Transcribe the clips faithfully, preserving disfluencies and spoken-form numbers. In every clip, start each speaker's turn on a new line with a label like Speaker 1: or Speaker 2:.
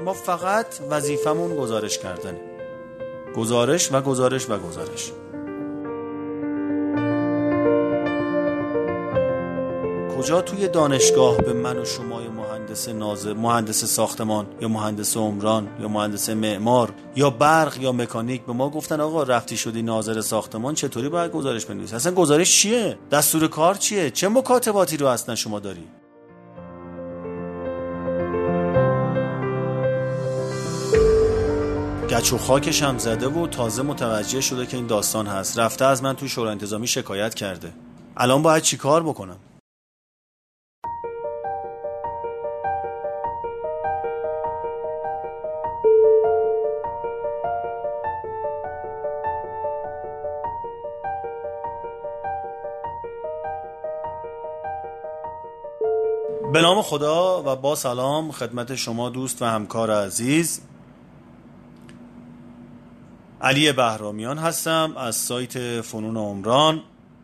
Speaker 1: ما فقط وظیفمون گزارش کردنه. گزارش و گزارش و گزارش. کجا توی دانشگاه به من و شمای مهندس ناظر، مهندس ساختمان یا مهندس عمران یا مهندس معمار یا برق یا مکانیک به ما گفتن آقا رفتی شدی ناظر ساختمان چطوری باید گزارش بنویسی؟ اصلا گزارش چیه؟ دستور کار چیه؟ چه مکاتباتی رو اصلا شما داری؟ گچ و خاکش هم زده و تازه متوجه شده که این داستان هست. رفته از من توی شورای انتظامی شکایت کرده. الان باید چی کار بکنم؟ به نام خدا و با سلام خدمت شما دوست و همکار عزیز. علی بهرامیان هستم از سایت فنون عمران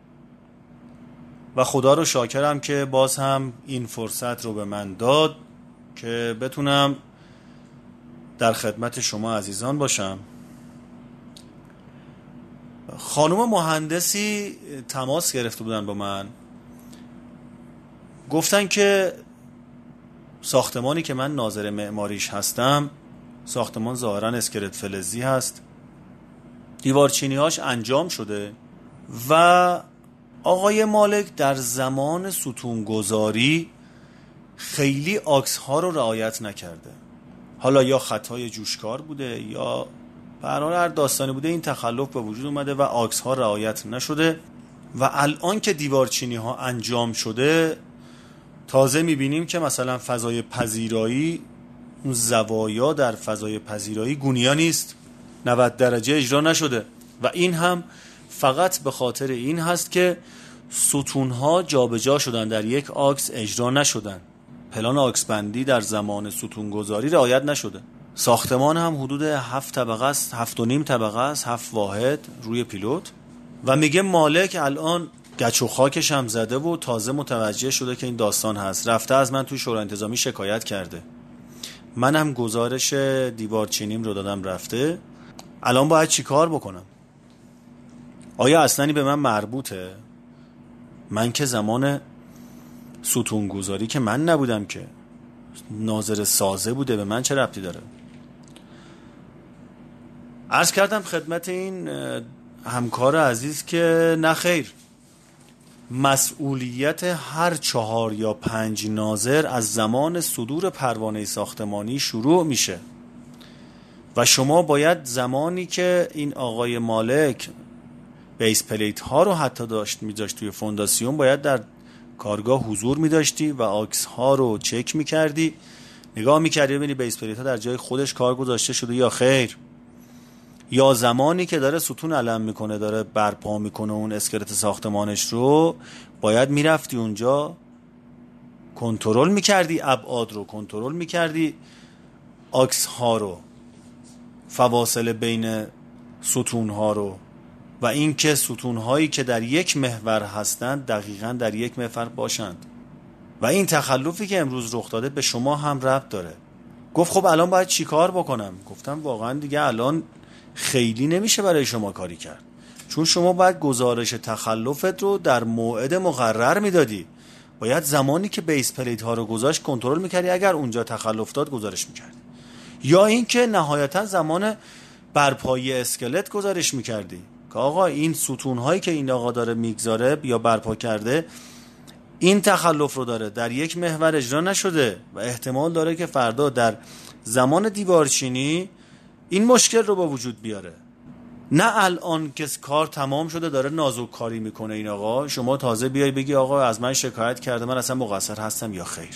Speaker 1: و خدا رو شاکرم که باز هم این فرصت رو به من داد که بتونم در خدمت شما عزیزان باشم. خانم مهندسی تماس گرفته بودن با من، گفتن که ساختمانی که من ناظر معماریش هستم ساختمان ظاهراً اسکلت فلزی هست، دیوارچینی‌هاش انجام شده و آقای مالک در زمان ستونگذاری خیلی آکس ها رو رعایت نکرده. حالا یا خطای جوشکار بوده یا به هر حال هر داستانی بوده، این تخلف به وجود اومده و آکس ها رعایت نشده و الان که دیوارچینی ها انجام شده تازه میبینیم که مثلا فضای پذیرایی، اون زوایا در فضای پذیرایی گونیا نیست، نود درجه اجرا نشده و این هم فقط به خاطر این هست که ستونها جابجا شدن، در یک آکس اجرا نشدن، پلان آکس بندی در زمان ستونگذاری رعایت نشده. ساختمان هم حدود هفت طبقه است، هفت و نیم طبقه است، هفت واحد روی پیلوت و میگه مالک الان گچ و خاکش هم زده و تازه متوجه شده که این داستان هست. رفته از من توی شورای انتظامی شکایت کرده. منم گزارش دیوارچینیم رو دادم رفته. الان باید چی کار بکنم؟ آیا اصلا به من مربوطه؟ من که زمان ستونگذاری که من نبودم، که ناظر سازه بوده، به من چه ربطی داره؟ عرض کردم خدمت این همکار عزیز که نه خیر، مسئولیت هر چهار یا پنج ناظر از زمان صدور پروانه ساختمانی شروع میشه و شما باید زمانی که این آقای مالک بیس پلیت ها رو حتی داشت میذاشت توی فونداسیون، باید در کارگاه حضور میداشتی و آکس ها رو چک میکردی، نگاه میکردی ببینی بیس پلیت ها در جای خودش کار گذاشته شده یا خیر. یا زمانی که داره ستون علم میکنه، داره برپا میکنه اون اسکلت ساختمانش رو، باید میرفتی اونجا کنترل میکردی، ابعاد رو کنترل میکردی، آکس ها رو، فواصل بین ستون ها رو و این که ستون هایی که در یک محور هستند دقیقاً در یک محور باشند. و این تخلفی که امروز رخ داده به شما هم ربط داره. گفت خب الان باید چی کار بکنم؟ گفتم واقعاً دیگه الان خیلی نمیشه برای شما کاری کرد، چون شما باید گزارش تخلفت رو در موعد مقرر میدادی، باید زمانی که بیس پلیت ها رو گذاشت کنترل میکردی، اگر اونجا تخلف داد گزارش میکردی، یا این که نهایتا زمان برپایی اسکلت گزارش میکردی که آقا این ستون هایی که این آقا داره میگذاره یا برپا کرده این تخلف رو داره، در یک محور اجرا نشده و احتمال داره که فردا در زمان دیوارچینی این مشکل رو با وجود بیاره. نه الان که کار تمام شده داره نازک کاری میکنه این آقا، شما تازه بیای بگی آقا از من شکایت کرده من اصلا مقصر هستم یا خیر.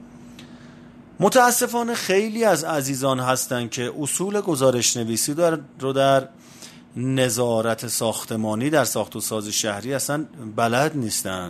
Speaker 1: متاسفانه خیلی از عزیزان هستن که اصول گزارش نویسی رو در نظارت ساختمانی در ساخت و ساز شهری اصلا بلد نیستن.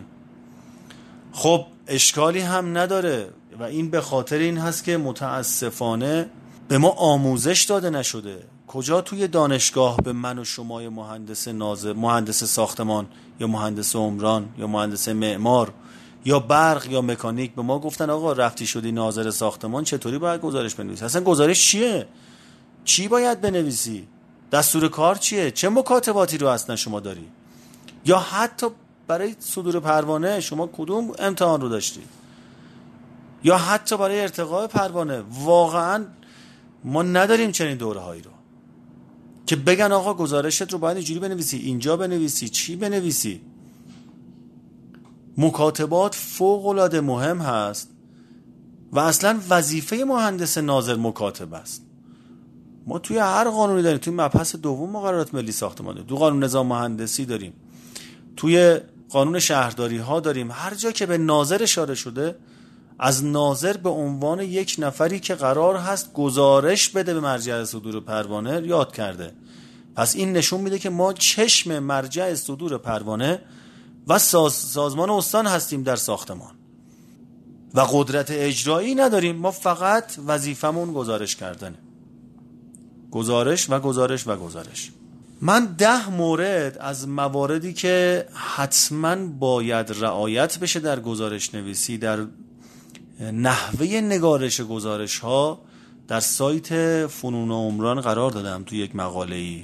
Speaker 1: خب اشکالی هم نداره و این به خاطر این هست که متاسفانه به ما آموزش داده نشده. کجا توی دانشگاه به من و شمای مهندس ناظر، مهندس ساختمان یا مهندس عمران یا مهندس معمار یا برق یا مکانیک به ما گفتن آقا رفتی شدی ناظر ساختمان، چطوری باید گزارش بنویسی؟ اصلا گزارش چیه؟ چی باید بنویسی؟ دستور کار چیه؟ چه مکاتباتی رو اصلا شما داری؟ یا حتی برای صدور پروانه شما کدوم امتحان رو داشتی؟ یا حتی برای ارتقاء پروانه واقعا ما نداریم چنین دوره هایی رو که بگن آقا گزارشت رو باید اینجوری بنویسی، اینجا بنویسی، چی بنویسی. مکاتبات فوق العاده مهم هست و اصلا وظیفه مهندس ناظر مکاتب است. ما توی هر قانونی داریم، توی مبحث دوم مقررات ملی ساختمان داریم، تو قانون نظام مهندسی داریم، توی قانون شهرداری ها داریم، هر جا که به ناظر اشاره شده از ناظر به عنوان یک نفری که قرار هست گزارش بده به مرجع صدور پروانه یاد کرده. پس این نشون میده که ما چشم مرجع صدور پروانه و ساز سازمان استان هستیم در ساختمان و قدرت اجرایی نداریم. ما فقط وظیفمون گزارش کردنه، گزارش و گزارش و گزارش. من ده مورد از مواردی که حتما باید رعایت بشه در گزارش نویسی، در نحوه نگارش گزارش ها در سایت فنون عمران قرار دادم تو یک مقاله ای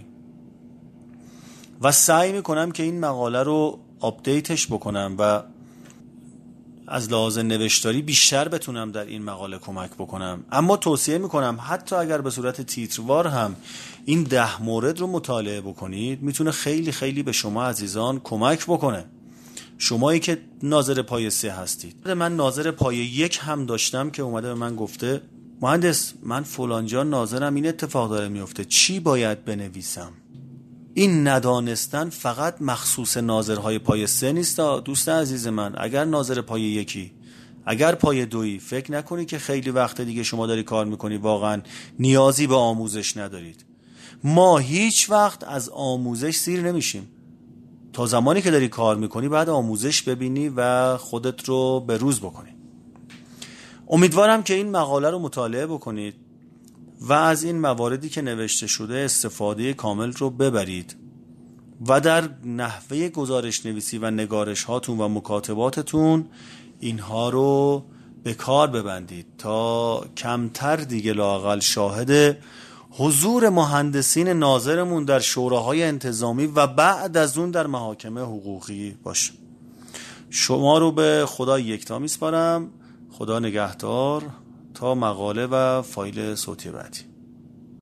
Speaker 1: و سعی میکنم که این مقاله رو آپدیتش بکنم و از لحاظ نوشتاری بیشتر بتونم در این مقاله کمک بکنم. اما توصیه میکنم حتی اگر به صورت تیتروار هم این ده مورد رو مطالعه بکنید میتونه خیلی خیلی به شما عزیزان کمک بکنه. شمایی که ناظر پایه سه هستید، من ناظر پایه یک هم داشتم که اومده به من گفته مهندس من فلانجا ناظرم این اتفاق داره میفته، چی باید بنویسم؟ این ندانستن فقط مخصوص ناظرهای پایه سه نیست دوست عزیز من. اگر ناظر پایه یکی، اگر پایه دویی، فکر نکنی که خیلی وقت دیگه شما داری کار میکنی واقعا نیازی به آموزش ندارید. ما هیچ وقت از آموزش سیر نمیشیم. تا زمانی که داری کار میکنی بعد آموزش ببینی و خودت رو به روز بکنی. امیدوارم که این مقاله رو مطالعه بکنید و از این مواردی که نوشته شده استفاده کامل رو ببرید و در نحوه گزارش نویسی و نگارش هاتون و مکاتباتتون اینها رو به کار ببندید تا کمتر دیگه لااقل شاهد حضور مهندسین ناظرمون در شوراهای انتظامی و بعد از اون در محاکم حقوقی باشه. شما رو به خدا یکتا میسپارم. خدا نگهدار تا مقاله و فایل صوتی بعدی.